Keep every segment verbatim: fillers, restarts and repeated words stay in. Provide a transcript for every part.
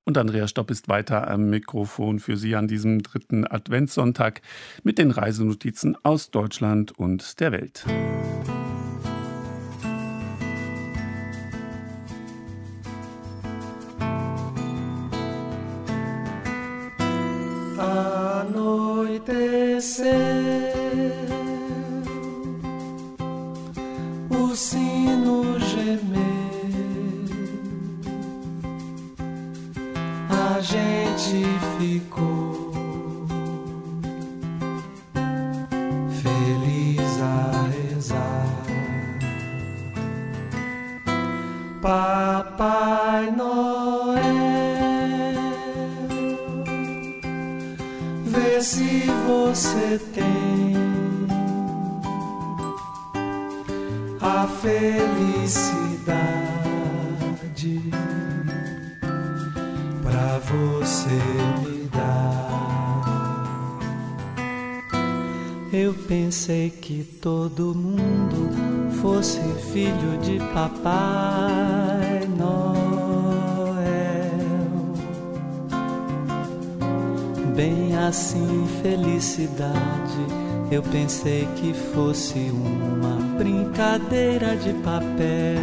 Und Andreas Stopp ist weiter am Mikrofon für Sie an diesem dritten Adventssonntag mit den Reisenotizen aus Deutschland und der Welt. Anoiteceu, o sino gemeu, a gente ficou feliz a rezar. Papai Noel, vê se você tem a felicidade pra você me dar. Eu pensei que todo mundo fosse filho de Papai Noel. Bem assim, felicidade, eu pensei que fosse uma brincadeira de papel.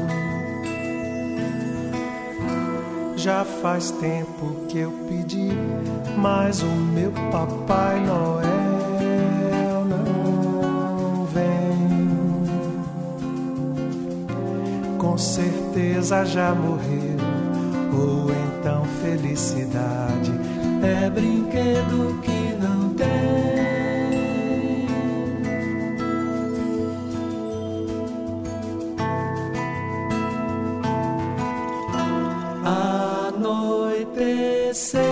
Já faz tempo que eu pedi, mas o meu Papai Noel não vem. Com certeza já morreu, ou então felicidade é brinquedo que não tem. Anoiteceu,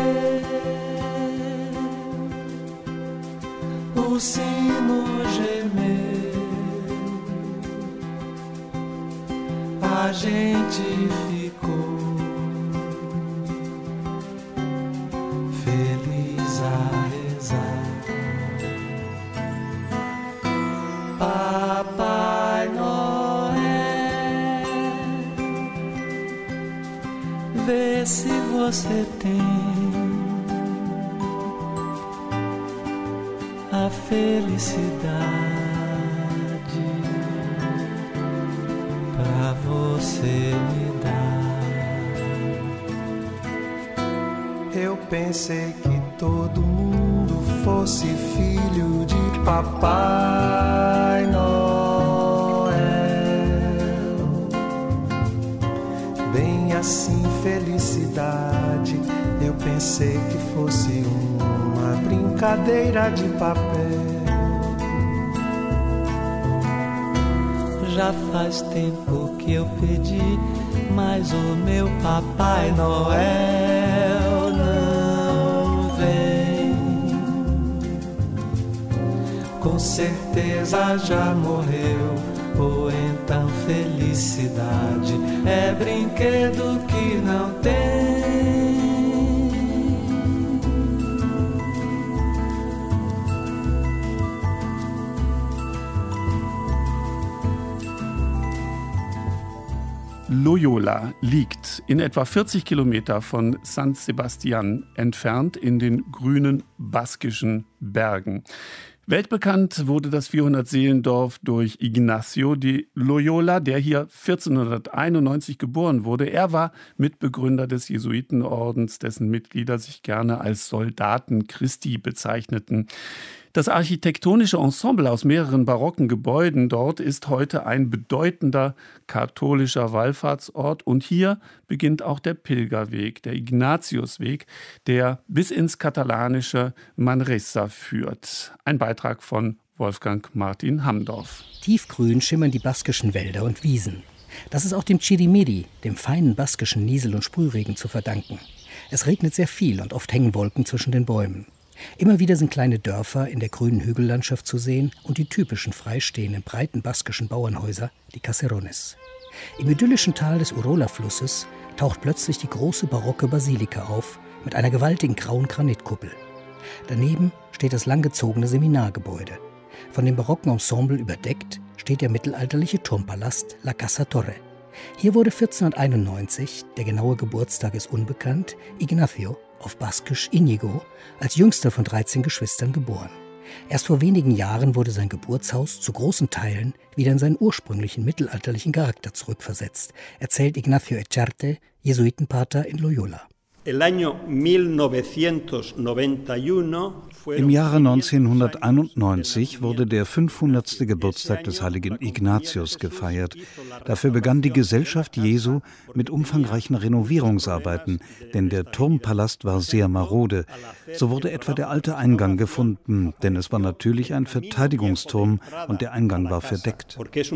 o sino gemeu, a gente ficou feliz a rezar. Papai Noel, vê se você tem a felicidade pra você me dar. Eu pensei que todo mundo fosse filho de Papai Noel. Bem assim, felicidade, eu pensei que fosse uma brincadeira de papel. Já faz tempo que eu pedi, mas o meu Papai Noel não vem. Com certeza já morreu, ou então felicidade é brinquedo que não tem. Loyola liegt in etwa vierzig Kilometer von San Sebastián entfernt in den grünen baskischen Bergen. Weltbekannt wurde das vierhundert-Seelendorf durch Ignacio de Loyola, der hier vierzehnhunderteinundneunzig geboren wurde. Er war Mitbegründer des Jesuitenordens, dessen Mitglieder sich gerne als Soldaten Christi bezeichneten. Das architektonische Ensemble aus mehreren barocken Gebäuden dort ist heute ein bedeutender katholischer Wallfahrtsort. Und hier beginnt auch der Pilgerweg, der Ignatiusweg, der bis ins katalanische Manresa führt. Ein Beitrag von Wolfgang Martin Hamdorf. Tiefgrün schimmern die baskischen Wälder und Wiesen. Das ist auch dem Txirimiri, dem feinen baskischen Niesel- und Sprühregen, zu verdanken. Es regnet sehr viel und oft hängen Wolken zwischen den Bäumen. Immer wieder sind kleine Dörfer in der grünen Hügellandschaft zu sehen und die typischen freistehenden, breiten baskischen Bauernhäuser, die Caserones. Im idyllischen Tal des Urola-Flusses taucht plötzlich die große barocke Basilika auf mit einer gewaltigen grauen Granitkuppel. Daneben steht das langgezogene Seminargebäude. Von dem barocken Ensemble überdeckt steht der mittelalterliche Turmpalast La Casa Torre. Hier wurde vierzehnhunderteinundneunzig, der genaue Geburtstag ist unbekannt, Ignacio, auf Baskisch Inigo, als jüngster von dreizehn Geschwistern geboren. Erst vor wenigen Jahren wurde sein Geburtshaus zu großen Teilen wieder in seinen ursprünglichen mittelalterlichen Charakter zurückversetzt, erzählt Ignacio Echarte, Jesuitenpater in Loyola. Im Jahre neunzehnhunderteinundneunzig wurde der fünfhundertste Geburtstag des heiligen Ignatius gefeiert. Dafür begann die Gesellschaft Jesu mit umfangreichen Renovierungsarbeiten, denn der Turmpalast war sehr marode. So wurde etwa der alte Eingang gefunden, denn es war natürlich ein Verteidigungsturm und der Eingang war verdeckt.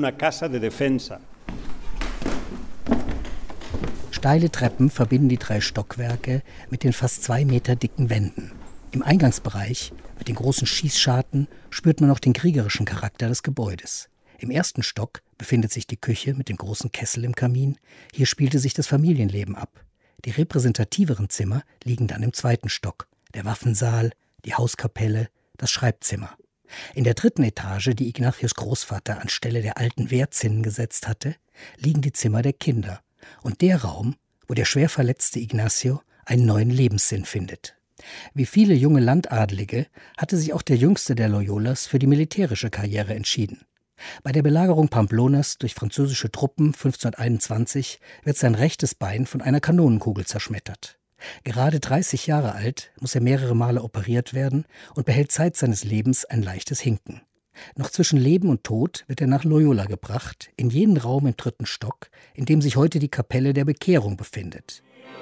Steile Treppen verbinden die drei Stockwerke mit den fast zwei Meter dicken Wänden. Im Eingangsbereich mit den großen Schießscharten spürt man noch den kriegerischen Charakter des Gebäudes. Im ersten Stock befindet sich die Küche mit dem großen Kessel im Kamin. Hier spielte sich das Familienleben ab. Die repräsentativeren Zimmer liegen dann im zweiten Stock. Der Waffensaal, die Hauskapelle, das Schreibzimmer. In der dritten Etage, die Ignatius Großvater anstelle der alten Wehrzinnen gesetzt hatte, liegen die Zimmer der Kinder. Und der Raum, wo der schwer verletzte Ignacio einen neuen Lebenssinn findet. Wie viele junge Landadelige hatte sich auch der jüngste der Loyolas für die militärische Karriere entschieden. Bei der Belagerung Pamplonas durch französische Truppen fünfzehnhunderteinundzwanzig wird sein rechtes Bein von einer Kanonenkugel zerschmettert. Gerade dreißig Jahre alt muss er mehrere Male operiert werden und behält Zeit seines Lebens ein leichtes Hinken. Noch zwischen Leben und Tod wird er nach Loyola gebracht, in jenen Raum im dritten Stock, in dem sich heute die Kapelle der Bekehrung befindet.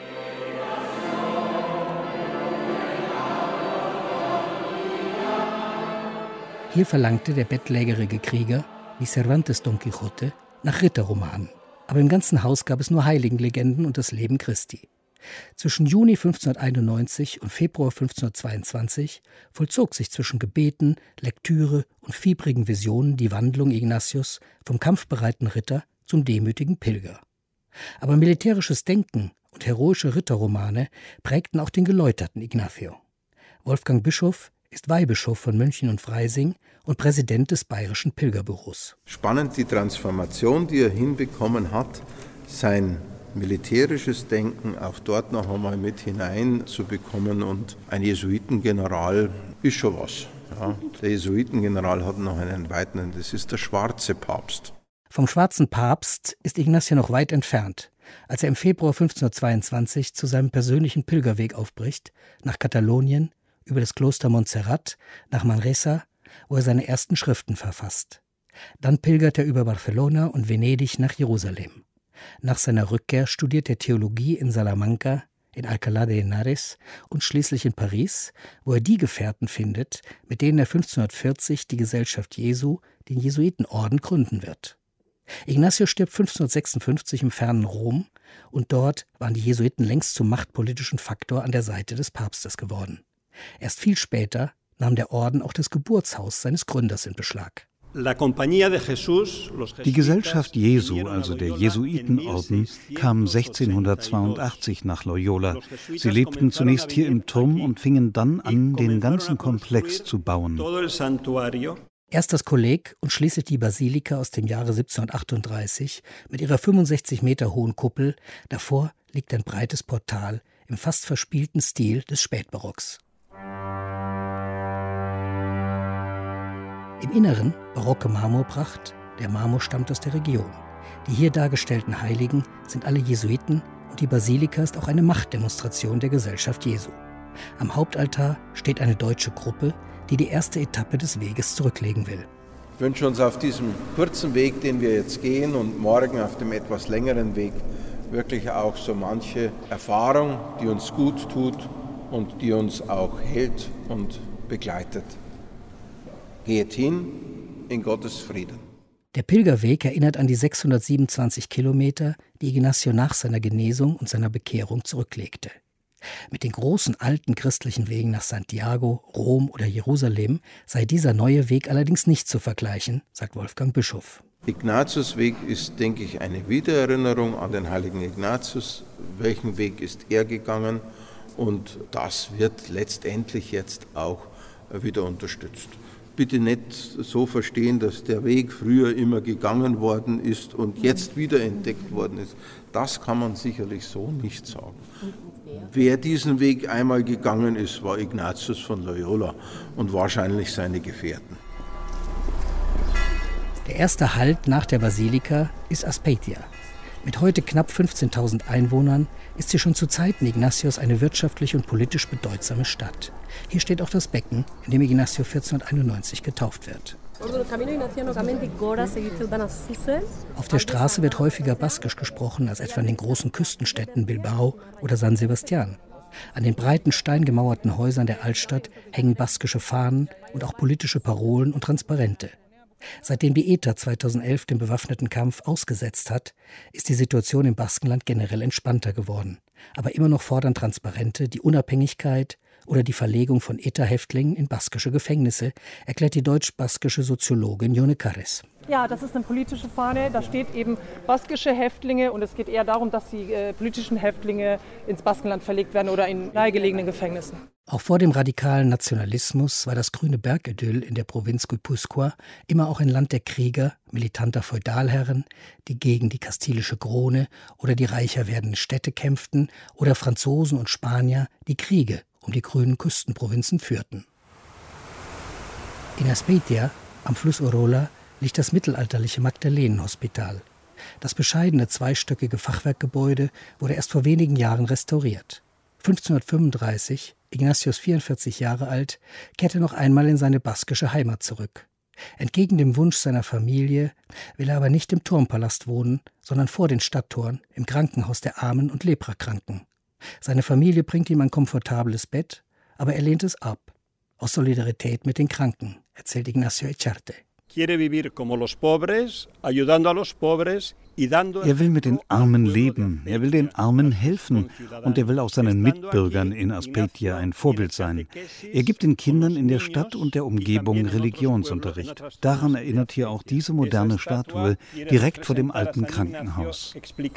Hier verlangte der bettlägerige Krieger, wie Cervantes Don Quixote, nach Ritterromanen. Aber im ganzen Haus gab es nur Heiligenlegenden und das Leben Christi. Zwischen Juni fünfzehnhunderteinundneunzig und Februar fünfzehnhundertzweiundzwanzig vollzog sich zwischen Gebeten, Lektüre und fiebrigen Visionen die Wandlung Ignatius vom kampfbereiten Ritter zum demütigen Pilger. Aber militärisches Denken und heroische Ritterromane prägten auch den geläuterten Ignacio. Wolfgang Bischof ist Weihbischof von München und Freising und Präsident des Bayerischen Pilgerbüros. Spannend die Transformation, die er hinbekommen hat, sein militärisches Denken auch dort noch einmal mit hineinzubekommen. Und ein Jesuitengeneral ist schon was. Ja, der Jesuitengeneral hat noch einen weiteren, das ist der schwarze Papst. Vom schwarzen Papst ist Ignacio noch weit entfernt, als er im Februar fünfzehnhundertzweiundzwanzig zu seinem persönlichen Pilgerweg aufbricht, nach Katalonien, über das Kloster Montserrat, nach Manresa, wo er seine ersten Schriften verfasst. Dann pilgert er über Barcelona und Venedig nach Jerusalem. Nach seiner Rückkehr studiert er Theologie in Salamanca, in Alcalá de Henares und schließlich in Paris, wo er die Gefährten findet, mit denen er fünfzehnhundertvierzig die Gesellschaft Jesu, den Jesuitenorden, gründen wird. Ignacio stirbt fünfzehnhundertsechsundfünfzig im fernen Rom und dort waren die Jesuiten längst zum machtpolitischen Faktor an der Seite des Papstes geworden. Erst viel später nahm der Orden auch das Geburtshaus seines Gründers in Beschlag. Die Gesellschaft Jesu, also der Jesuitenorden, kam sechzehnhundertzweiundachtzig nach Loyola. Sie lebten zunächst hier im Turm und fingen dann an, den ganzen Komplex zu bauen. Erst das Kolleg und schließlich die Basilika aus dem Jahre siebzehnhundertachtunddreißig mit ihrer fünfundsechzig Meter hohen Kuppel. Davor liegt ein breites Portal im fast verspielten Stil des Spätbarocks. Im Inneren barocke Marmorpracht, der Marmor stammt aus der Region. Die hier dargestellten Heiligen sind alle Jesuiten und die Basilika ist auch eine Machtdemonstration der Gesellschaft Jesu. Am Hauptaltar steht eine deutsche Gruppe, die die erste Etappe des Weges zurücklegen will. Ich wünsche uns auf diesem kurzen Weg, den wir jetzt gehen und morgen auf dem etwas längeren Weg, wirklich auch so manche Erfahrung, die uns gut tut und die uns auch hält und begleitet. Geht hin in Gottes Frieden. Der Pilgerweg erinnert an die sechshundertsiebenundzwanzig Kilometer, die Ignacio nach seiner Genesung und seiner Bekehrung zurücklegte. Mit den großen alten christlichen Wegen nach Santiago, Rom oder Jerusalem sei dieser neue Weg allerdings nicht zu vergleichen, sagt Wolfgang Bischof. Ignatius-Weg ist, denke ich, eine Wiedererinnerung an den heiligen Ignatius. Welchen Weg ist er gegangen? Und das wird letztendlich jetzt auch wieder unterstützt. bitte nicht so verstehen, dass der Weg früher immer gegangen worden ist und jetzt wieder entdeckt worden ist. Das kann man sicherlich so nicht sagen. Wer diesen Weg einmal gegangen ist, war Ignatius von Loyola und wahrscheinlich seine Gefährten. Der erste Halt nach der Basilika ist Azpeitia. Mit heute knapp fünfzehntausend Einwohnern ist sie schon zu Zeiten Ignatius eine wirtschaftlich und politisch bedeutsame Stadt. Hier steht auch das Becken, in dem Ignacio vierzehnhunderteinundneunzig getauft wird. Auf der Straße wird häufiger Baskisch gesprochen als etwa in den großen Küstenstädten Bilbao oder San Sebastián. An den breiten steingemauerten Häusern der Altstadt hängen baskische Fahnen und auch politische Parolen und Transparente. Seitdem die E T A zweitausendelf den bewaffneten Kampf ausgesetzt hat, ist die Situation im Baskenland generell entspannter geworden. Aber immer noch fordern Transparente die Unabhängigkeit oder die Verlegung von E T A-Häftlingen in baskische Gefängnisse, erklärt die deutsch-baskische Soziologin Jone Carres. Ja, das ist eine politische Fahne, da steht eben baskische Häftlinge und es geht eher darum, dass die äh, politischen Häftlinge ins Baskenland verlegt werden oder in nahegelegenen Gefängnissen. Auch vor dem radikalen Nationalismus war das grüne Bergidyll in der Provinz Guipúzcoa immer auch ein Land der Krieger, militanter Feudalherren, die gegen die kastilische Krone oder die reicher werdenden Städte kämpften, oder Franzosen und Spanier, die Kriege um die grünen Küstenprovinzen führten. In Azpeitia, am Fluss Orola, liegt das mittelalterliche Magdalenenhospital. Das bescheidene zweistöckige Fachwerkgebäude wurde erst vor wenigen Jahren restauriert. fünfzehnhundertfünfunddreißig, Ignatius vierundvierzig Jahre alt, kehrte noch einmal in seine baskische Heimat zurück. Entgegen dem Wunsch seiner Familie will er aber nicht im Turmpalast wohnen, sondern vor den Stadttoren im Krankenhaus der Armen und Leprakranken. Seine Familie bringt ihm ein komfortables Bett, aber er lehnt es ab. Aus Solidarität mit den Kranken, erzählt Ignacio Echarte. Er will mit den Armen leben, er will den Armen helfen und er will auch seinen Mitbürgern in Azpeitia ein Vorbild sein. Er gibt den Kindern in der Stadt und der Umgebung Religionsunterricht. Daran erinnert hier auch diese moderne Statue direkt vor dem alten Krankenhaus.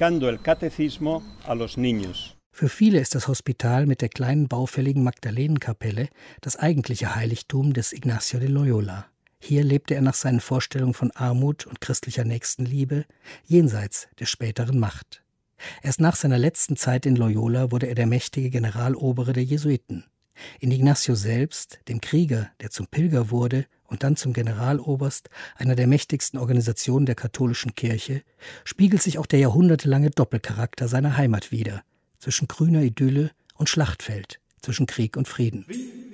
Für viele ist das Hospital mit der kleinen baufälligen Magdalenenkapelle das eigentliche Heiligtum des Ignacio de Loyola. Hier lebte er nach seinen Vorstellungen von Armut und christlicher Nächstenliebe, jenseits der späteren Macht. Erst nach seiner letzten Zeit in Loyola wurde er der mächtige Generalobere der Jesuiten. In Ignacio selbst, dem Krieger, der zum Pilger wurde und dann zum Generaloberst, einer der mächtigsten Organisationen der katholischen Kirche, spiegelt sich auch der jahrhundertelange Doppelcharakter seiner Heimat wider, zwischen grüner Idylle und Schlachtfeld, zwischen Krieg und Frieden.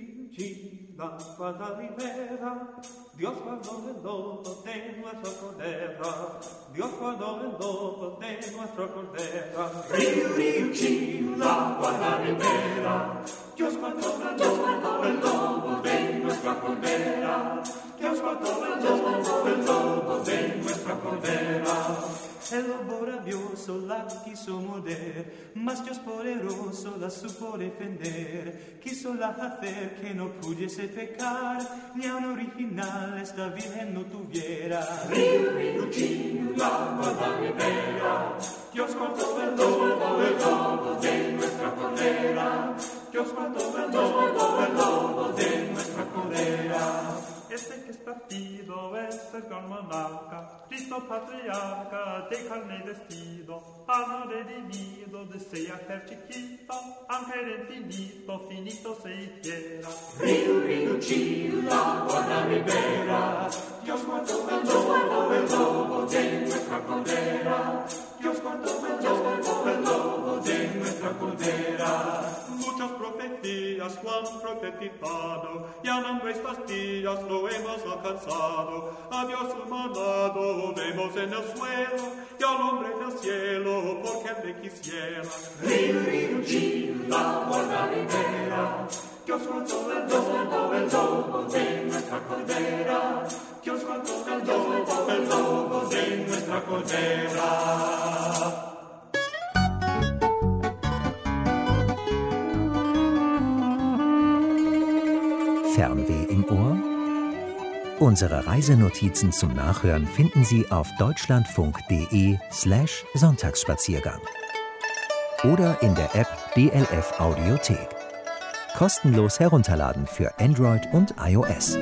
Dios guardó el lobo de nuestra cordera, Dios guardó el lobo de nuestra cordera. Río, río, chila, Guadalibera, Dios guardó el lobo de nuestra cordera, Dios guardó el lobo de nuestra cordera. El lobo rabioso la quiso morder, mas Dios poderoso la supo defender. Quiso la hacer que no pudiese pecar, ni a un original esta virgen no tuviera. Río, río, chila, Guadalibera, Dios guardó el lobo de nuestra cordera, Dios guardó el lobo de nuestra cordera. Este que es partido es el gran monarca, Cristo patriarca, de carne y vestido, alma redimido, desea ser chiquito, ángel infinito, finito se hiciera. Río, río, chila, Guadalibera, Dios guardó el lobo de nuestra cordera, Dios guardó el lobo de nuestra cordera. Muchas profecías lo han profetizado, y aún nuestros días lo hemos alcanzado. A Dios humanado vemos en el suelo, y al hombre del cielo, porque él le quisiera. Río, río, chila, Guadalibera, Dios guardó el lobo de nuestra cordera, Dios guardó el lobo de nuestra cordera. Fernweh im Ohr? Unsere Reisenotizen zum Nachhören finden Sie auf deutschlandfunk.de slash Sonntagsspaziergang oder in der App D L F Audiothek. kostenlos herunterladen für Android und iOS.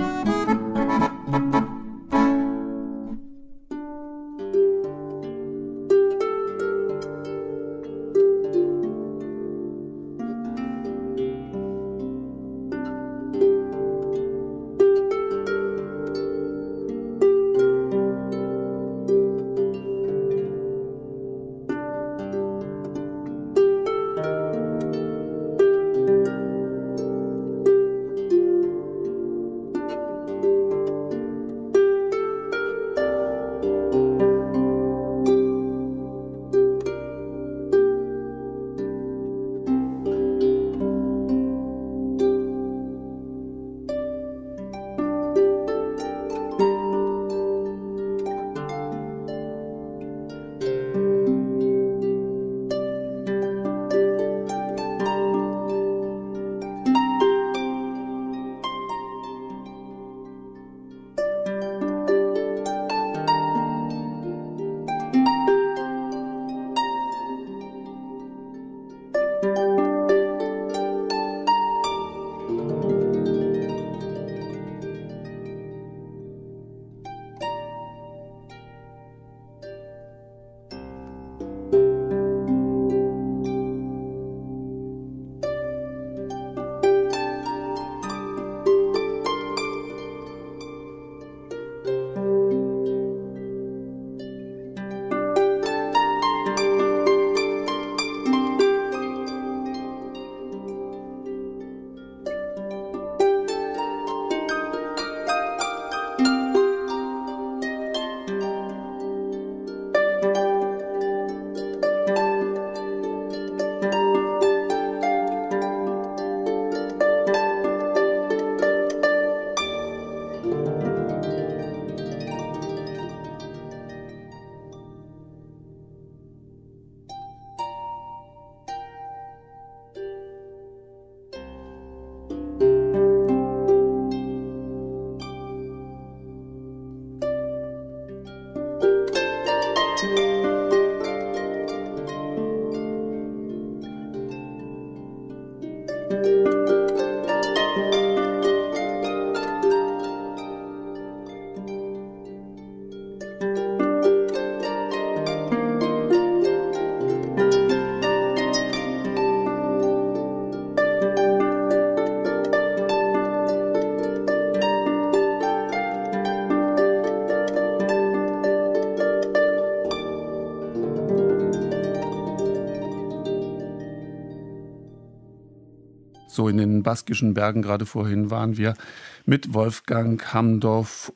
So in den baskischen Bergen, gerade vorhin waren wir mit Wolfgang Hamdorf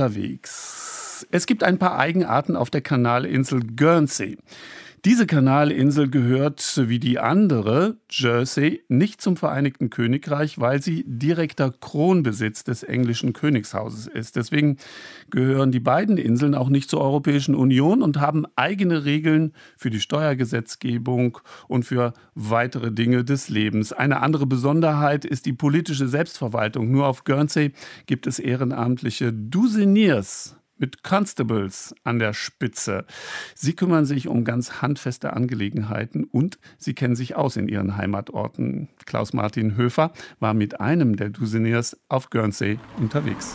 unterwegs. Es gibt ein paar Eigenarten auf der Kanalinsel Guernsey. Diese Kanalinsel gehört, wie die andere, Jersey, nicht zum Vereinigten Königreich, weil sie direkter Kronbesitz des englischen Königshauses ist. Deswegen gehören die beiden Inseln auch nicht zur Europäischen Union und haben eigene Regeln für die Steuergesetzgebung und für weitere Dinge des Lebens. Eine andere Besonderheit ist die politische Selbstverwaltung. Nur auf Guernsey gibt es ehrenamtliche Douaniers mit Constables an der Spitze. Sie kümmern sich um ganz handfeste Angelegenheiten und sie kennen sich aus in ihren Heimatorten. Klaus-Martin Höfer war mit einem der Douaniers auf Guernsey unterwegs.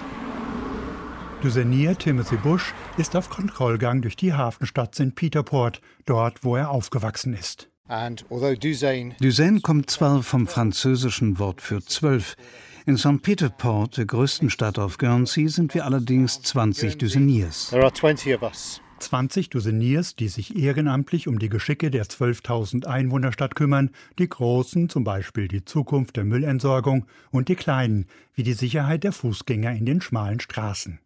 Douanier Timothy Bush ist auf Kontrollgang durch die Hafenstadt Sankt Peter Port, dort, wo er aufgewachsen ist. Douzaine kommt zwar vom französischen Wort für zwölf. In Sankt Peter Port, der größten Stadt auf Guernsey, sind wir allerdings zwanzig Douaniers. zwanzig Douaniers, die sich ehrenamtlich um die Geschicke der zwölftausend Einwohnerstadt kümmern, die großen, zum Beispiel die Zukunft der Müllentsorgung, und die kleinen, wie die Sicherheit der Fußgänger in den schmalen Straßen.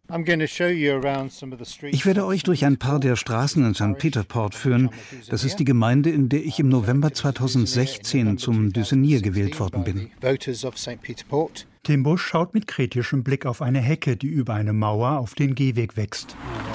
Ich werde euch durch ein paar der Straßen in Sankt Peter Port führen. Das ist die Gemeinde, in der ich im November zweitausendsechzehn zum Douanier gewählt worden bin. Tim Bush schaut mit kritischem Blick auf eine Hecke, die über eine Mauer auf den Gehweg wächst.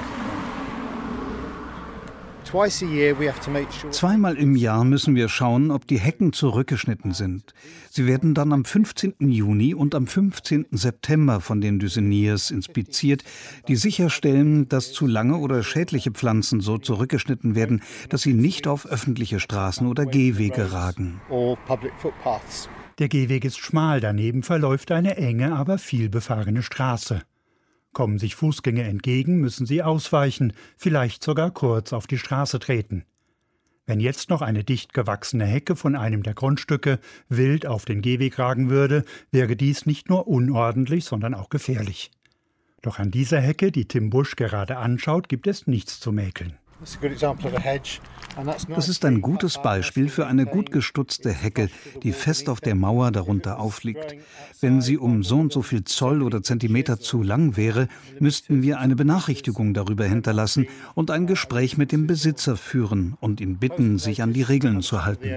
Zweimal im Jahr müssen wir schauen, ob die Hecken zurückgeschnitten sind. Sie werden dann am fünfzehnten Juni und am fünfzehnten September von den Douaniers inspiziert, die sicherstellen, dass zu lange oder schädliche Pflanzen so zurückgeschnitten werden, dass sie nicht auf öffentliche Straßen oder Gehwege ragen. Der Gehweg ist schmal, daneben verläuft eine enge, aber vielbefahrene Straße. Kommen sich Fußgänger entgegen, müssen sie ausweichen, vielleicht sogar kurz auf die Straße treten. Wenn jetzt noch eine dicht gewachsene Hecke von einem der Grundstücke wild auf den Gehweg ragen würde, wäre dies nicht nur unordentlich, sondern auch gefährlich. Doch an dieser Hecke, die Tim Bush gerade anschaut, gibt es nichts zu mäkeln. Das ist ein gutes Beispiel für eine gut gestutzte Hecke, die fest auf der Mauer darunter aufliegt. Wenn sie um so und so viel Zoll oder Zentimeter zu lang wäre, müssten wir eine Benachrichtigung darüber hinterlassen und ein Gespräch mit dem Besitzer führen und ihn bitten, sich an die Regeln zu halten.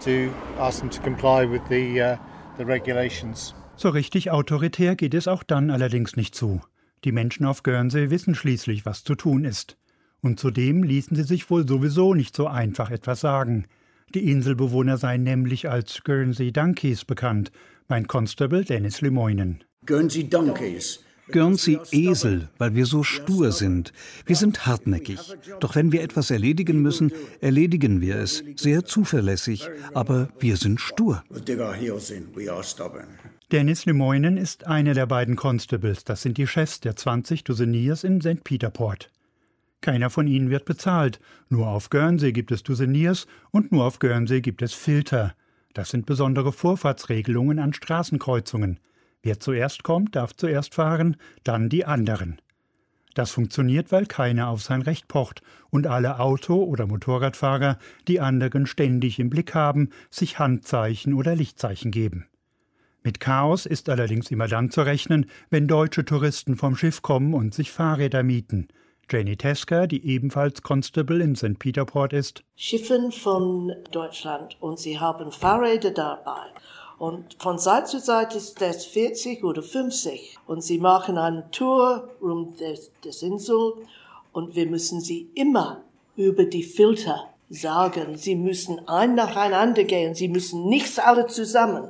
So richtig autoritär geht es auch dann allerdings nicht zu. Die Menschen auf Guernsey wissen schließlich, was zu tun ist. Und zudem ließen sie sich wohl sowieso nicht so einfach etwas sagen. Die Inselbewohner seien nämlich als Guernsey Donkeys bekannt, meint Constable Dennis Lemoynen. Guernsey Donkeys. Guernsey Esel, weil wir so stur sind. Wir sind hartnäckig. Doch wenn wir etwas erledigen müssen, erledigen wir es. Sehr zuverlässig. Aber wir sind stur. Dennis Lemoynen ist einer der beiden Constables. Das sind die Chefs der zwanzig Douaniers in Sankt Peter Port. Keiner von ihnen wird bezahlt. Nur auf Guernsey gibt es Douaniers und nur auf Guernsey gibt es Filter. Das sind besondere Vorfahrtsregelungen an Straßenkreuzungen. Wer zuerst kommt, darf zuerst fahren, dann die anderen. Das funktioniert, weil keiner auf sein Recht pocht und alle Auto- oder Motorradfahrer die anderen ständig im Blick haben, sich Handzeichen oder Lichtzeichen geben. Mit Chaos ist allerdings immer dann zu rechnen, wenn deutsche Touristen vom Schiff kommen und sich Fahrräder mieten. Jenny Tesker, die ebenfalls Constable in Sankt Peter Port ist. Schiffen von Deutschland und sie haben Fahrräder dabei. Und von Seite zu Seite ist das vierzig oder fünfzig. Und sie machen eine Tour um das, das Insel und wir müssen sie immer über die Filter sagen. Sie müssen ein nacheinander gehen, sie müssen nicht alle zusammen.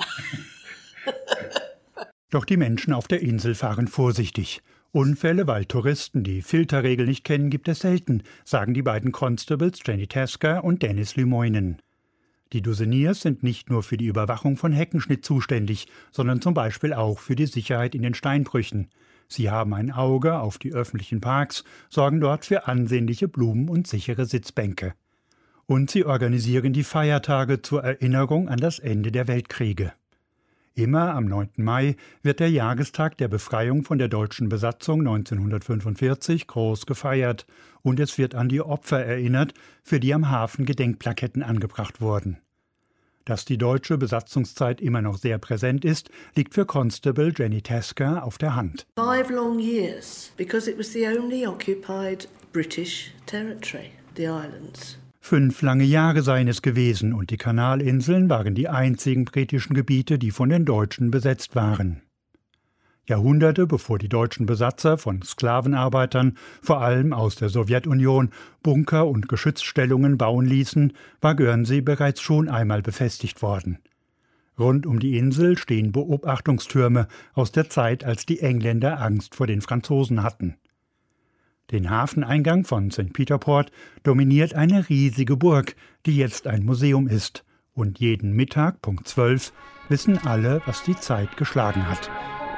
Doch die Menschen auf der Insel fahren vorsichtig. Unfälle, weil Touristen die Filterregel nicht kennen, gibt es selten, sagen die beiden Constables Jenny Tesker und Dennis Lemoynen. Die Douaniers sind nicht nur für die Überwachung von Heckenschnitt zuständig, sondern zum Beispiel auch für die Sicherheit in den Steinbrüchen. Sie haben ein Auge auf die öffentlichen Parks, sorgen dort für ansehnliche Blumen und sichere Sitzbänke. Und sie organisieren die Feiertage zur Erinnerung an das Ende der Weltkriege. Immer am neunten Mai wird der Jahrestag der Befreiung von der deutschen Besatzung neunzehnhundertfünfundvierzig groß gefeiert und es wird an die Opfer erinnert, für die am Hafen Gedenkplaketten angebracht wurden. Dass die deutsche Besatzungszeit immer noch sehr präsent ist, liegt für Constable Jenny Tesker auf der Hand. Five long years, because it was the only occupied British territory, the islands. Fünf lange Jahre seien es gewesen und die Kanalinseln waren die einzigen britischen Gebiete, die von den Deutschen besetzt waren. Jahrhunderte bevor die deutschen Besatzer von Sklavenarbeitern, vor allem aus der Sowjetunion, Bunker und Geschützstellungen bauen ließen, war Guernsey bereits schon einmal befestigt worden. Rund um die Insel stehen Beobachtungstürme aus der Zeit, als die Engländer Angst vor den Franzosen hatten. Den Hafeneingang von Sankt Peter Port dominiert eine riesige Burg, die jetzt ein Museum ist. Und jeden Mittag, Punkt zwölf, wissen alle, was die Zeit geschlagen hat.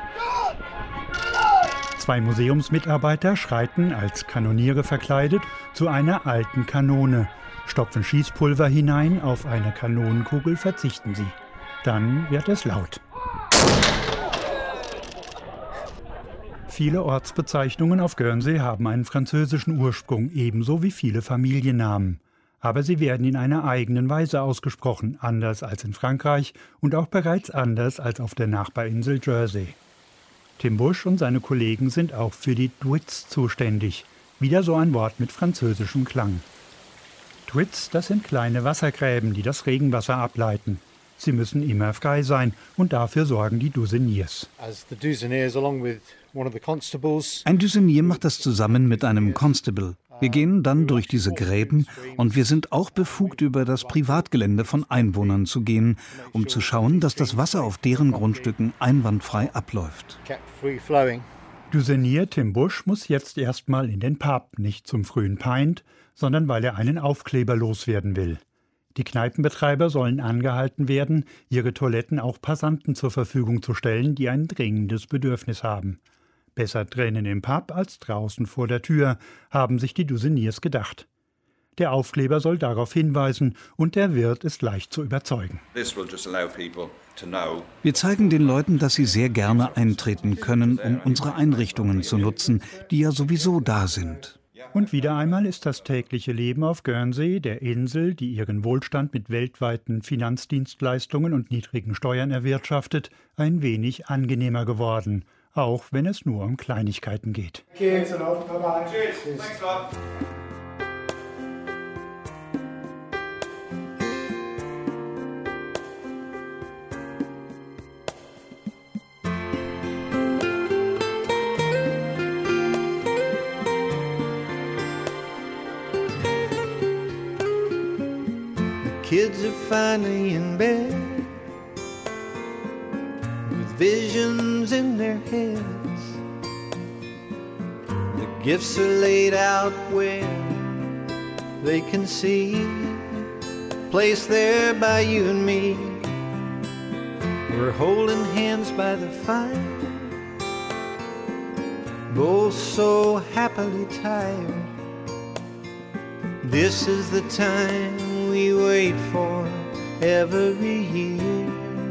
Zwei Museumsmitarbeiter schreiten, als Kanoniere verkleidet, zu einer alten Kanone, stopfen Schießpulver hinein, auf eine Kanonenkugel verzichten sie. Dann wird es laut. Viele Ortsbezeichnungen auf Guernsey haben einen französischen Ursprung, ebenso wie viele Familiennamen. Aber sie werden in einer eigenen Weise ausgesprochen, anders als in Frankreich und auch bereits anders als auf der Nachbarinsel Jersey. Tim Bush und seine Kollegen sind auch für die Dwits zuständig. Wieder so ein Wort mit französischem Klang. Dwits, das sind kleine Wassergräben, die das Regenwasser ableiten. Sie müssen immer frei sein und dafür sorgen die Douaniers. Ein Douanier macht das zusammen mit einem Constable. Wir gehen dann durch diese Gräben und wir sind auch befugt, über das Privatgelände von Einwohnern zu gehen, um zu schauen, dass das Wasser auf deren Grundstücken einwandfrei abläuft. Douanier Tim Bush muss jetzt erstmal in den Pub, nicht zum frühen Pint, sondern weil er einen Aufkleber loswerden will. Die Kneipenbetreiber sollen angehalten werden, ihre Toiletten auch Passanten zur Verfügung zu stellen, die ein dringendes Bedürfnis haben. Besser drinnen im Pub als draußen vor der Tür, haben sich die Duseniers gedacht. Der Aufkleber soll darauf hinweisen und der Wirt ist leicht zu überzeugen. Wir zeigen den Leuten, dass sie sehr gerne eintreten können, um unsere Einrichtungen zu nutzen, die ja sowieso da sind. Und wieder einmal ist das tägliche Leben auf Guernsey, der Insel, die ihren Wohlstand mit weltweiten Finanzdienstleistungen und niedrigen Steuern erwirtschaftet, ein wenig angenehmer geworden, auch wenn es nur um Kleinigkeiten geht. Cheers. Cheers. Thanks a lot. Kids are finally in bed with visions in their heads. The gifts are laid out where they can see, placed there by you and me. We're holding hands by the fire, both so happily tired. This is the time we wait for every year.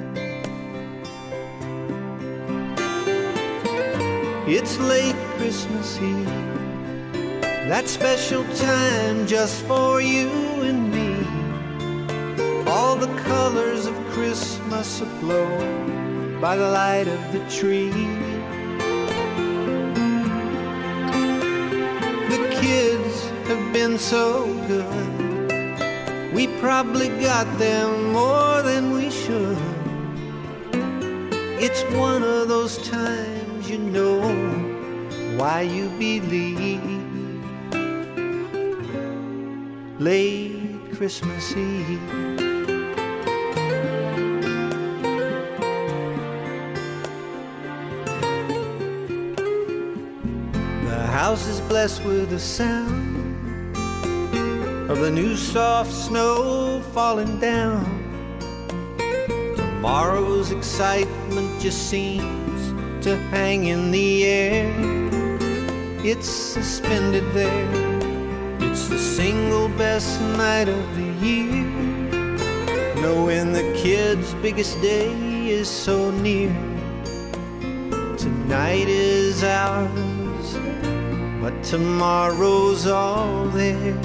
It's late Christmas Eve, that special time just for you and me. All the colors of Christmas aglow by the light of the tree. The kids have been so good, we probably got them more than we should. It's one of those times you know why you believe. Late Christmas Eve. The house is blessed with the sound of the new soft snow falling down. Tomorrow's excitement just seems to hang in the air. It's suspended there. It's the single best night of the year, knowing the kid's biggest day is so near. Tonight is ours, but tomorrow's all theirs.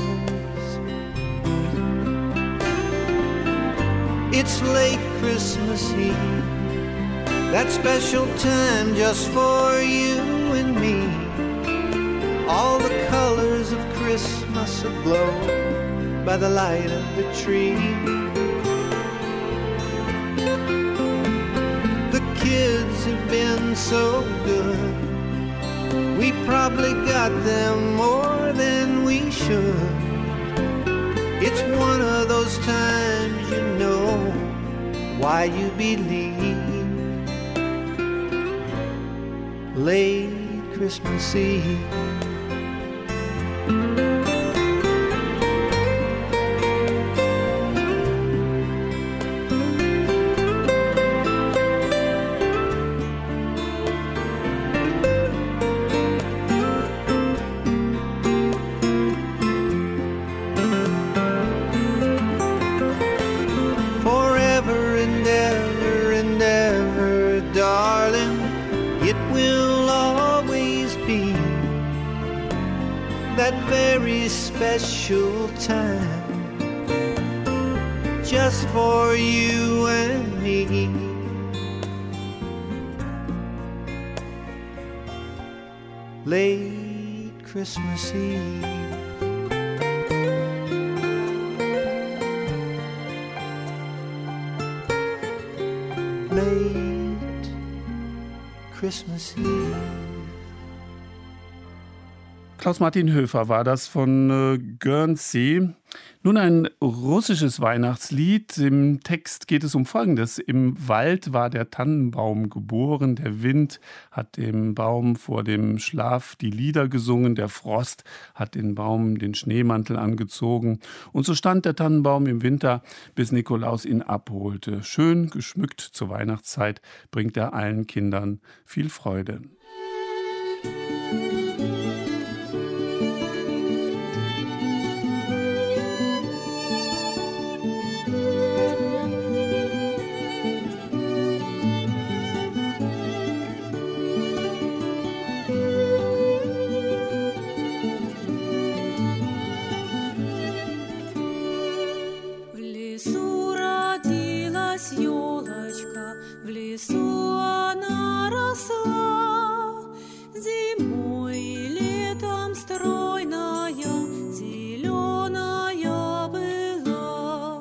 It's late Christmas Eve, that special time just for you and me. All the colors of Christmas aglow by the light of the tree. The kids have been so good, we probably got them more than we should. It's one of those times you know why you believe. Late Christmas Eve. Special time just for you and me. Late Christmas Eve. Late Christmas Eve. Klaus-Martin Höfer war das von äh, Guernsey. Nun ein russisches Weihnachtslied. Im Text geht es um Folgendes. Im Wald war der Tannenbaum geboren. Der Wind hat dem Baum vor dem Schlaf die Lieder gesungen. Der Frost hat den Baum den Schneemantel angezogen. Und so stand der Tannenbaum im Winter, bis Nikolaus ihn abholte. Schön geschmückt zur Weihnachtszeit bringt er allen Kindern viel Freude. В лесу она росла, зимой и летом стройная, зеленая была.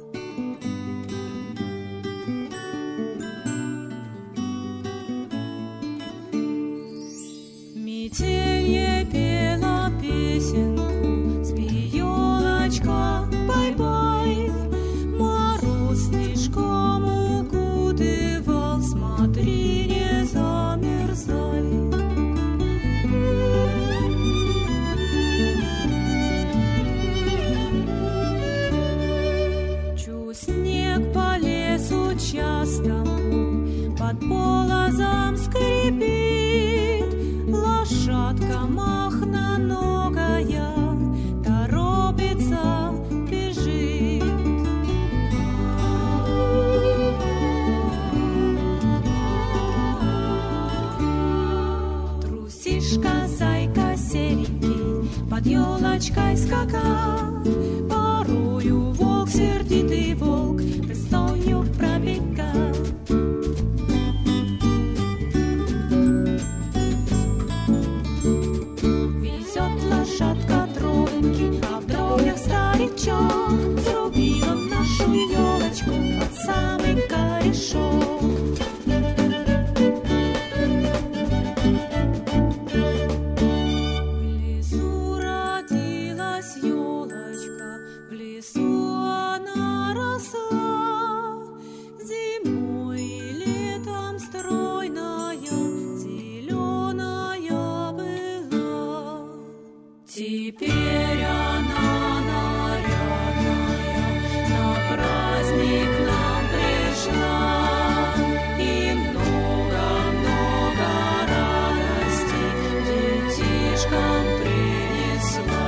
Метелье пела песенку, спи, елочка, бай-бай, мороз снежком укутывал, смотри, не замерзай. Чу снег по лесу частому, под полозом скрипит, лошадка махноногая торопится, бежит. Трусишка, зайка серенький, под елочкой скакал. Порою волк, сердитый волк, пристою пробегал. Везет лошадка троинки, а в дровнях старичок срубила нашу елочку под самый корешок. В лесу родилась елочка, в лесу она росла, зимой и летом стройная, зеленая была. Теперь она нарядная, на праздник нам пришла, и много-много радости детишкам принесла.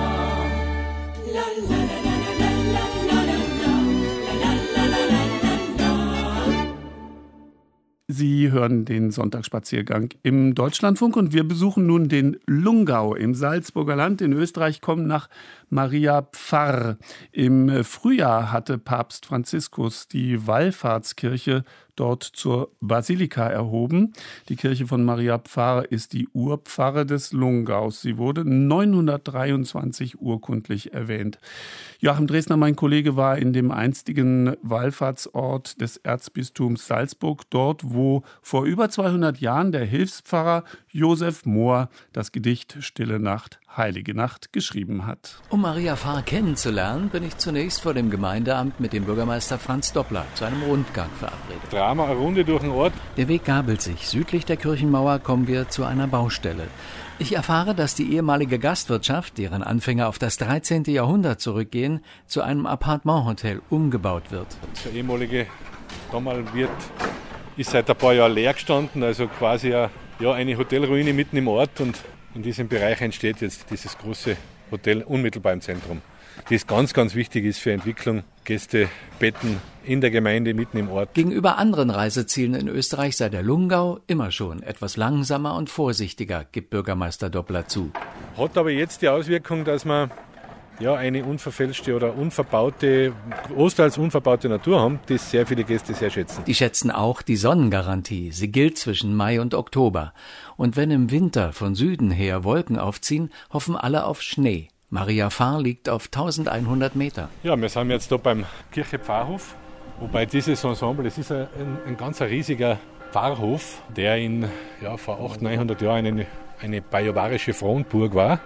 Sie hören den Sonntagsspaziergang im Deutschlandfunk und wir besuchen nun den Lungau im Salzburger Land. In Österreich kommen nach Mariapfarr. Im Frühjahr hatte Papst Franziskus die Wallfahrtskirche dort zur Basilika erhoben. Die Kirche von Mariapfarr ist die Urpfarre des Lungaus. Sie wurde neunhundertdreiundzwanzig urkundlich erwähnt. Joachim Dresner, mein Kollege, war in dem einstigen Wallfahrtsort des Erzbistums Salzburg, dort, wo vor über zweihundert Jahren der Hilfspfarrer Josef Mohr das Gedicht Stille Nacht, Heilige Nacht geschrieben hat. Um Mariapfarr kennenzulernen, bin ich zunächst vor dem Gemeindeamt mit dem Bürgermeister Franz Doppler zu einem Rundgang verabredet. Drama, eine Runde durch den Ort. Der Weg gabelt sich. Südlich der Kirchenmauer kommen wir zu einer Baustelle. Ich erfahre, dass die ehemalige Gastwirtschaft, deren Anfänge auf das dreizehnte Jahrhundert zurückgehen, zu einem Appartementhotel umgebaut wird. Der ehemalige Dammerwirt ist seit ein paar Jahren leer gestanden, also quasi eine, ja, eine Hotelruine mitten im Ort, und in diesem Bereich entsteht jetzt dieses große Hotel unmittelbar im Zentrum, das ganz, ganz wichtig ist für Entwicklung, Gäste, Betten in der Gemeinde, mitten im Ort. Gegenüber anderen Reisezielen in Österreich sei der Lungau immer schon etwas langsamer und vorsichtiger, gibt Bürgermeister Doppler zu. Hat aber jetzt die Auswirkung, dass man ja eine unverfälschte oder unverbaute, großteils unverbaute Natur haben, die sehr viele Gäste sehr schätzen. Die schätzen auch die Sonnengarantie. Sie gilt zwischen Mai und Oktober. Und wenn im Winter von Süden her Wolken aufziehen, hoffen alle auf Schnee. Mariapfarr liegt auf eintausendeinhundert Meter. Ja, wir sind jetzt da beim Kirche Pfarrhof, wobei dieses Ensemble, das ist ein, ein ganz riesiger Pfarrhof, der in, ja, vor achthundert, neunhundert Jahren eine, eine bajuwarische Fronburg war.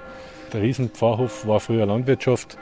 Der Riesenpfarrhof war früher Landwirtschaft,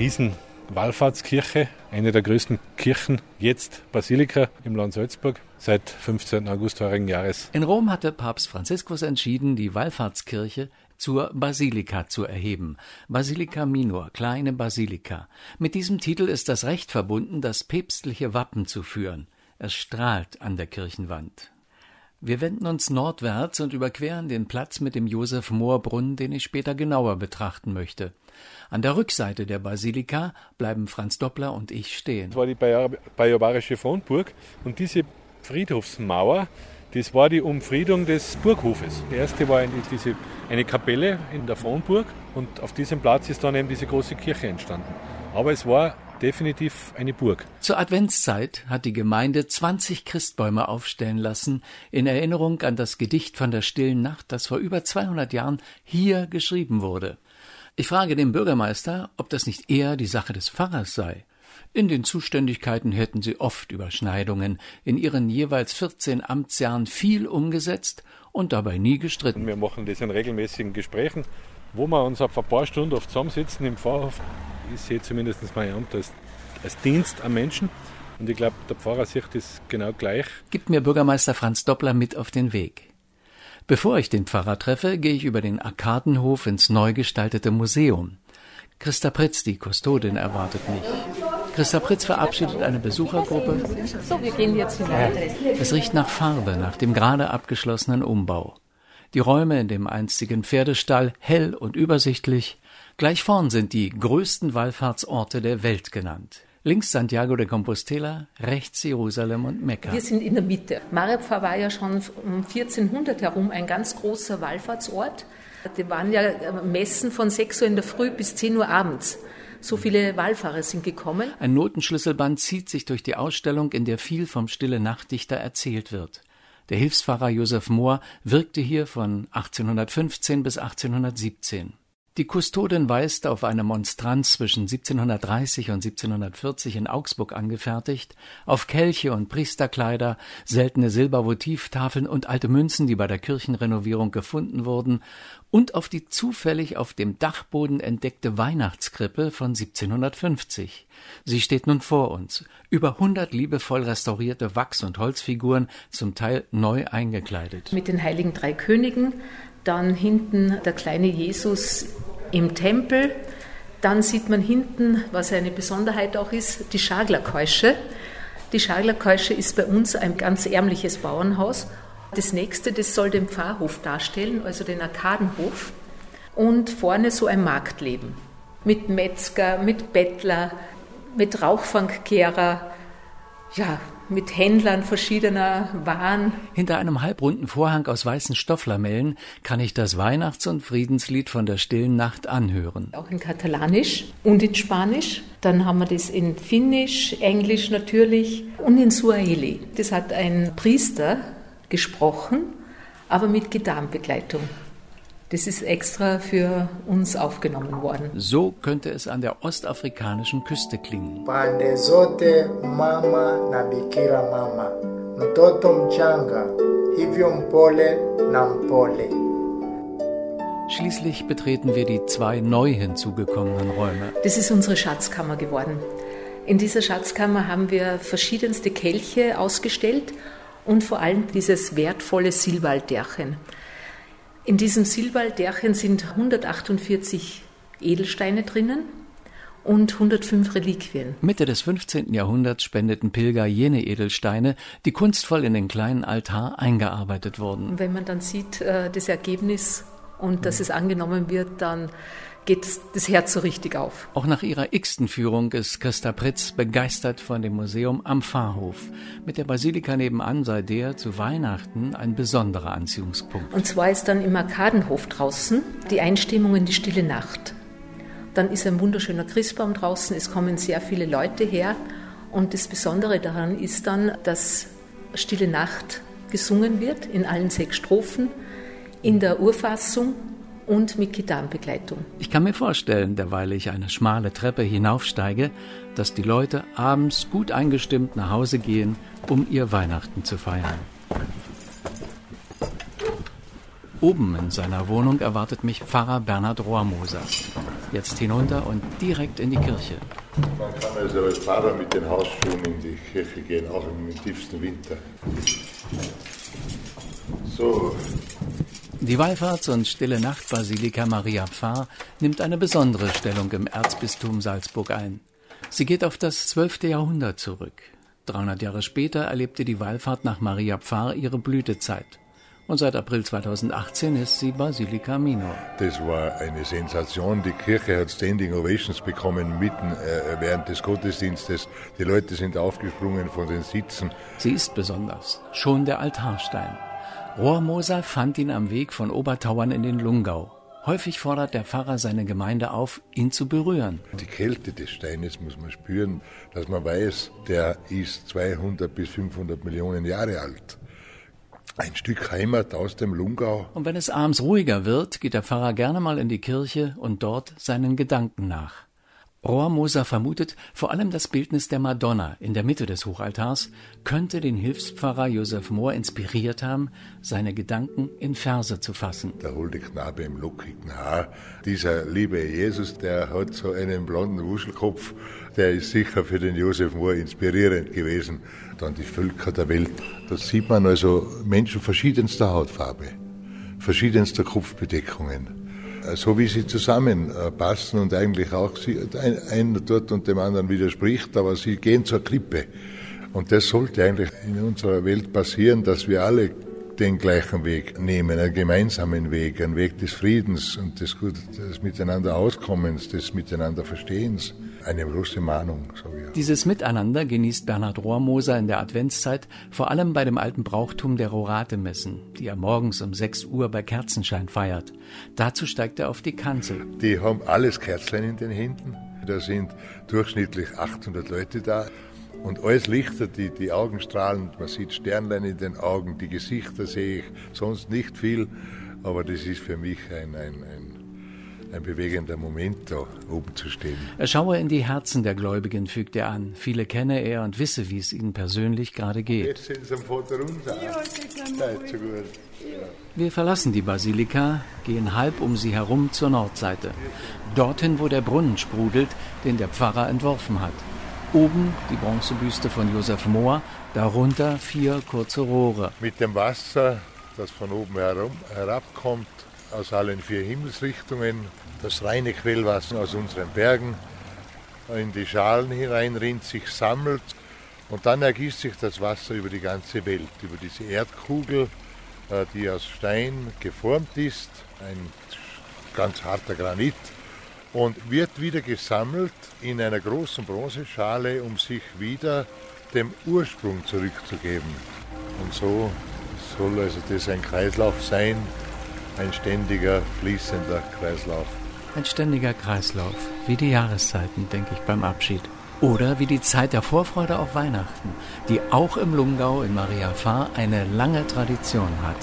Riesenwallfahrtskirche, eine der größten Kirchen, jetzt Basilika im Land Salzburg, seit fünfzehnten August vorigen Jahres. In Rom hatte Papst Franziskus entschieden, die Wallfahrtskirche zur Basilika zu erheben. Basilica Minor, kleine Basilika. Mit diesem Titel ist das Recht verbunden, das päpstliche Wappen zu führen. Es strahlt an der Kirchenwand. Wir wenden uns nordwärts und überqueren den Platz mit dem Josef-Mohr-Brunnen, den ich später genauer betrachten möchte. An der Rückseite der Basilika bleiben Franz Doppler und ich stehen. Das war die bajuwarische Frontburg und diese Friedhofsmauer, das war die Umfriedung des Burghofes. Die erste war diese, eine Kapelle in der Frontburg und auf diesem Platz ist dann eben diese große Kirche entstanden. Aber es war definitiv eine Burg. Zur Adventszeit hat die Gemeinde zwanzig Christbäume aufstellen lassen, in Erinnerung an das Gedicht von der stillen Nacht, das vor über zweihundert Jahren hier geschrieben wurde. Ich frage den Bürgermeister, ob das nicht eher die Sache des Pfarrers sei. In den Zuständigkeiten hätten sie oft Überschneidungen, in ihren jeweils vierzehn Amtsjahren viel umgesetzt und dabei nie gestritten. Wir machen das in regelmäßigen Gesprächen, wo wir uns auf ein paar Stunden oft zusammensitzen im Pfarrhof. Ich sehe zumindest mein Amt als, als Dienst am Menschen und ich glaube, der Pfarrer sieht das genau gleich. Gibt mir Bürgermeister Franz Doppler mit auf den Weg. Bevor ich den Pfarrer treffe, gehe ich über den Arkadenhof ins neu gestaltete Museum. Christa Pritz, die Kustodin, erwartet mich. Christa Pritz verabschiedet eine Besuchergruppe. So, wir gehen jetzt hinein. Es riecht nach Farbe, nach dem gerade abgeschlossenen Umbau. Die Räume in dem einstigen Pferdestall hell und übersichtlich. Gleich vorn sind die größten Wallfahrtsorte der Welt genannt. Links Santiago de Compostela, rechts Jerusalem und Mekka. Wir sind in der Mitte. Marepfa war ja schon um vierzehnhundert herum ein ganz großer Wallfahrtsort. Die waren ja Messen von sechs Uhr in der Früh bis zehn Uhr abends. So viele Wallfahrer sind gekommen. Ein Notenschlüsselband zieht sich durch die Ausstellung, in der viel vom Stille-Nacht-Dichter erzählt wird. Der Hilfspfarrer Josef Mohr wirkte hier von achtzehnhundertfünfzehn bis achtzehnhundertsiebzehn. Die Kustodin weist auf eine Monstranz zwischen siebzehnhundertdreißig und siebzehnhundertvierzig in Augsburg angefertigt, auf Kelche und Priesterkleider, seltene Silbervotivtafeln und alte Münzen, die bei der Kirchenrenovierung gefunden wurden, und auf die zufällig auf dem Dachboden entdeckte Weihnachtskrippe von siebzehnhundertfünfzig. Sie steht nun vor uns, über hundert liebevoll restaurierte Wachs- und Holzfiguren, zum Teil neu eingekleidet. Mit den heiligen drei Königen, dann hinten der kleine Jesus im Tempel. Dann sieht man hinten, was eine Besonderheit auch ist, die Schaglerkeusche. Die Schaglerkeusche ist bei uns ein ganz ärmliches Bauernhaus. Das nächste, das soll den Pfarrhof darstellen, also den Arkadenhof. Und vorne so ein Marktleben mit Metzger, mit Bettler, mit Rauchfangkehrer, ja, mit Händlern verschiedener Waren. Hinter einem halbrunden Vorhang aus weißen Stofflamellen kann ich das Weihnachts- und Friedenslied von der stillen Nacht anhören. Auch in Katalanisch und in Spanisch. Dann haben wir das in Finnisch, Englisch natürlich und in Suaheli. Das hat ein Priester gesprochen, aber mit Gitarrenbegleitung. Das ist extra für uns aufgenommen worden. So könnte es an der ostafrikanischen Küste klingen. Pande zote mama na bikira mama, mtoto mchanga, hivyo mpole na mpole. Schließlich betreten wir die zwei neu hinzugekommenen Räume. Das ist unsere Schatzkammer geworden. In dieser Schatzkammer haben wir verschiedenste Kelche ausgestellt und vor allem dieses wertvolle Silberaltärchen. In diesem Silberaltärchen sind hundertachtundvierzig Edelsteine drinnen und hundertfünf Reliquien. Mitte des fünfzehnten Jahrhunderts spendeten Pilger jene Edelsteine, die kunstvoll in den kleinen Altar eingearbeitet wurden. Und wenn man dann sieht, das Ergebnis und dass es angenommen wird, dann geht das Herz so richtig auf. Auch nach ihrer x-ten Führung ist Christa Pritz begeistert von dem Museum am Pfarrhof. Mit der Basilika nebenan sei der zu Weihnachten ein besonderer Anziehungspunkt. Und zwar ist dann im Arkadenhof draußen die Einstimmung in die Stille Nacht. Dann ist ein wunderschöner Christbaum draußen, es kommen sehr viele Leute her. Und das Besondere daran ist dann, dass Stille Nacht gesungen wird in allen sechs Strophen, in der Urfassung und mit Gitarrenbegleitung. Ich kann mir vorstellen, derweil ich eine schmale Treppe hinaufsteige, dass die Leute abends gut eingestimmt nach Hause gehen, um ihr Weihnachten zu feiern. Oben in seiner Wohnung erwartet mich Pfarrer Bernhard Rohrmoser. Jetzt hinunter und direkt in die Kirche. Man kann also als Pfarrer mit den Hausschuhen in die Kirche gehen, auch im tiefsten Winter. So. Die Wallfahrts- und Stille Nacht-Basilika Maria Pfarr nimmt eine besondere Stellung im Erzbistum Salzburg ein. Sie geht auf das zwölfte Jahrhundert zurück. dreihundert Jahre später erlebte die Wallfahrt nach Maria Pfarr ihre Blütezeit. Und seit April zweitausendachtzehn ist sie Basilika Minor. Das war eine Sensation. Die Kirche hat Standing Ovations bekommen mitten äh, während des Gottesdienstes. Die Leute sind aufgesprungen von den Sitzen. Sie ist besonders. Schon der Altarstein. Rohrmoser fand ihn am Weg von Obertauern in den Lungau. Häufig fordert der Pfarrer seine Gemeinde auf, ihn zu berühren. Die Kälte des Steines muss man spüren, dass man weiß, der ist zweihundert bis fünfhundert Millionen Jahre alt. Ein Stück Heimat aus dem Lungau. Und wenn es abends ruhiger wird, geht der Pfarrer gerne mal in die Kirche und dort seinen Gedanken nach. Rohrmoser vermutet, vor allem das Bildnis der Madonna in der Mitte des Hochaltars könnte den Hilfspfarrer Josef Mohr inspiriert haben, seine Gedanken in Verse zu fassen. Der holde Knabe im lockigen Haar, dieser liebe Jesus, der hat so einen blonden Wuschelkopf, der ist sicher für den Josef Mohr inspirierend gewesen. Dann die Völker der Welt, da sieht man also Menschen verschiedenster Hautfarbe, verschiedenster Kopfbedeckungen. So wie sie zusammenpassen und eigentlich auch ein, einer dort und dem anderen widerspricht, aber sie gehen zur Klippe. Und das sollte eigentlich in unserer Welt passieren, dass wir alle den gleichen Weg nehmen, einen gemeinsamen Weg, einen Weg des Friedens und des, des Miteinander Auskommens, des Miteinander Verstehens. Eine große Mahnung, sage ich. Dieses Miteinander genießt Bernhard Rohrmoser in der Adventszeit, vor allem bei dem alten Brauchtum der Rorate-Messen, die er morgens um sechs Uhr bei Kerzenschein feiert. Dazu steigt er auf die Kanzel. Die haben alles Kerzlein in den Händen. Da sind durchschnittlich achthundert Leute da. Und alles Lichter, die, die Augen strahlen, man sieht Sternlein in den Augen, die Gesichter sehe ich sonst nicht viel, aber das ist für mich ein, ein, ein, ein bewegender Moment, da oben zu stehen. Er schaue in die Herzen der Gläubigen, fügt er an. Viele kenne er und wisse, wie es ihnen persönlich gerade geht. Jetzt sind sie am Vater runter. Seid so gut. Wir verlassen die Basilika, gehen halb um sie herum zur Nordseite. Dorthin, wo der Brunnen sprudelt, den der Pfarrer entworfen hat. Oben die Bronzebüste von Josef Mohr, darunter vier kurze Rohre. Mit dem Wasser, das von oben herum, herabkommt, aus allen vier Himmelsrichtungen, das reine Quellwasser aus unseren Bergen, in die Schalen hineinrinnt, sich sammelt und dann ergießt sich das Wasser über die ganze Welt, über diese Erdkugel, die aus Stein geformt ist, ein ganz harter Granit, und wird wieder gesammelt in einer großen Bronzeschale, um sich wieder dem Ursprung zurückzugeben. Und so soll also das ein Kreislauf sein, ein ständiger, fließender Kreislauf. Ein ständiger Kreislauf, wie die Jahreszeiten, denke ich beim Abschied. Oder wie die Zeit der Vorfreude auf Weihnachten, die auch im Lungau in Maria Pfarr eine lange Tradition hat.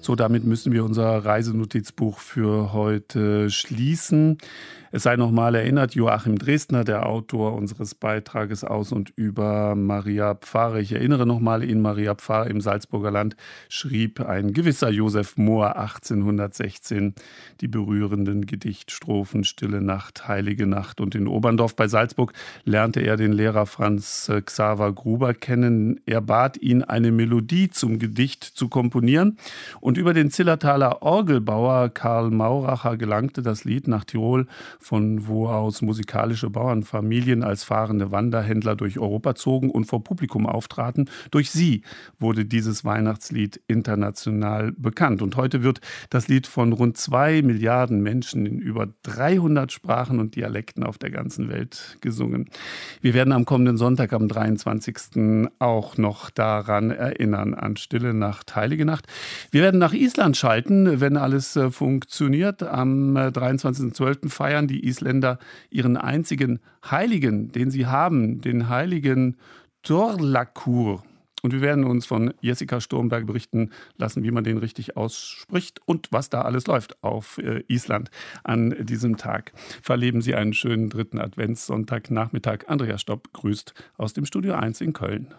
So, damit müssen wir unser Reisenotizbuch für heute schließen. Es sei nochmal erinnert, Joachim Dresdner, der Autor unseres Beitrages aus und über Maria Pfarrer. Ich erinnere nochmal, in Maria Pfarrer im Salzburger Land schrieb ein gewisser Josef Mohr achtzehnhundertsechzehn die berührenden Gedichtstrophen Stille Nacht, Heilige Nacht. Und in Oberndorf bei Salzburg lernte er den Lehrer Franz Xaver Gruber kennen. Er bat ihn, eine Melodie zum Gedicht zu komponieren. Und über den Zillertaler Orgelbauer Karl Mauracher gelangte das Lied nach Tirol, von wo aus musikalische Bauernfamilien als fahrende Wanderhändler durch Europa zogen und vor Publikum auftraten. Durch sie wurde dieses Weihnachtslied international bekannt. Und heute wird das Lied von rund zwei Milliarden Menschen in über dreihundert Sprachen und Dialekten auf der ganzen Welt gesungen. Wir werden am kommenden Sonntag, am dreiundzwanzigsten auch noch daran erinnern, an Stille Nacht, Heilige Nacht. Wir werden nach Island schalten, wenn alles äh, funktioniert. Am äh, dreiundzwanzigsten zwölften feiern die Isländer ihren einzigen Heiligen, den sie haben, den heiligen Thorlakur. Und wir werden uns von Jessica Sturmberg berichten lassen, wie man den richtig ausspricht und was da alles läuft auf äh, Island an diesem Tag. Verleben Sie einen schönen dritten Adventssonntagnachmittag. Andreas Stopp grüßt aus dem Studio eins in Köln.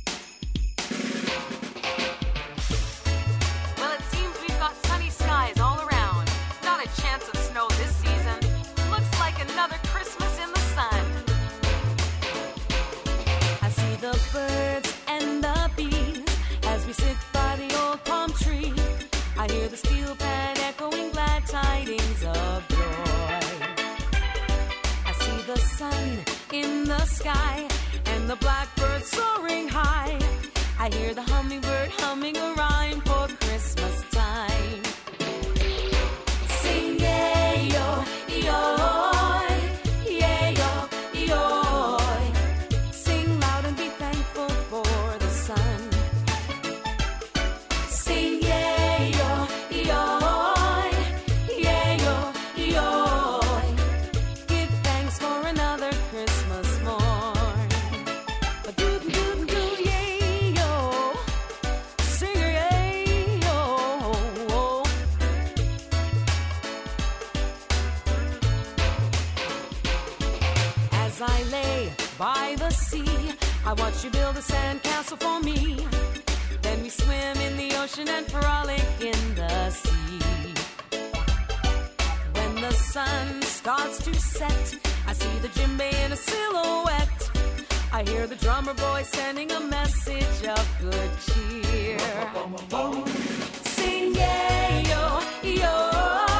I hear the steel pan echoing glad tidings of joy. I see the sun in the sky and the blackbird soaring high. I hear the hummingbird humming a rhyme for Christmas time. Sing yeah-yo, yo-y, yeah-yo, yo-y. Sing loud and be thankful for the sun. Sing yeah-yo, yo-y, yeah-yo, yo-y. Give thanks for another Christmas morn. Ba-doo-doo-doo-doo, yeah-yo. Sing yeah-yo. As I lay by the sea, I watch you build a sandcastle for me. Then we swim in the ocean and frolic in the sea. When the sun starts to set, I see the djembe in a silhouette. I hear the drummer boy sending a message of good cheer. Sing yeah-yo, yo.